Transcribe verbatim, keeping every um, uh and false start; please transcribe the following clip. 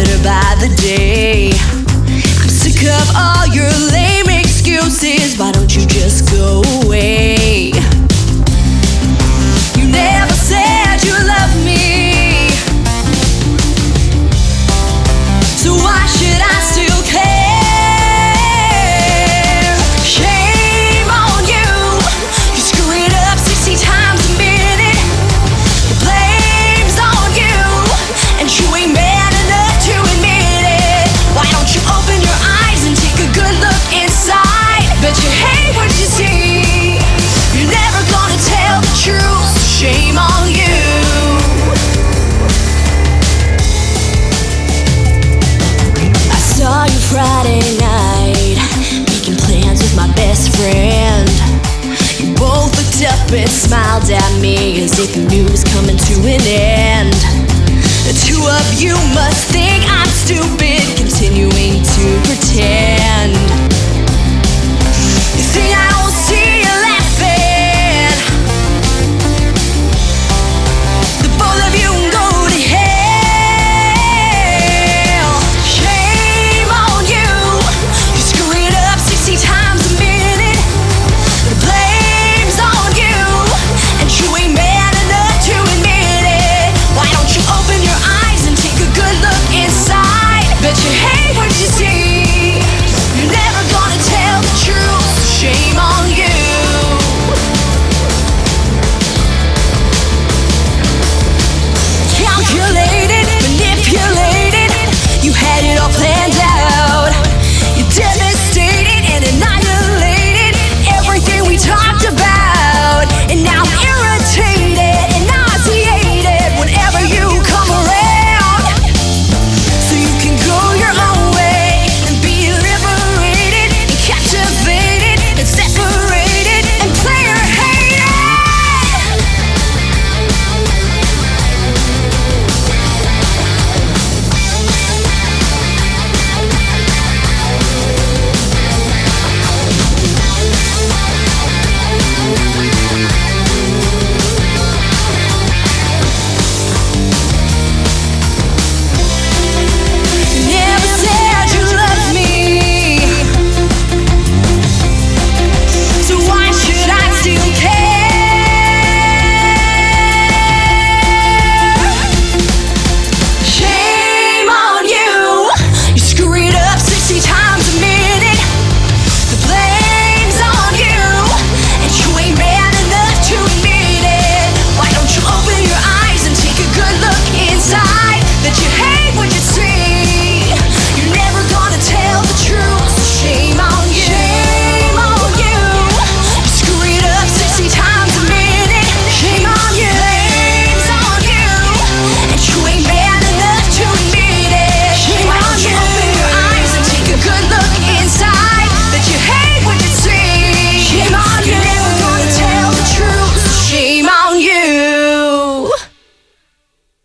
better by the day. I'm sick of all your lame excuses. Why don't you just go away? You never said you loved me, so why should I still care? Shame on you, you screw it up sixty times a minute. The blame's on you, and you ain't man enough to admit it. Why don't you open your eyes and take a good look inside? Bet you hate what you see. You're never gonna tell the truth, so shame on you. I saw you Friday night, making plans with my best friend. You both looked up and smiled at me as if you knew it was coming to an end. The two of you must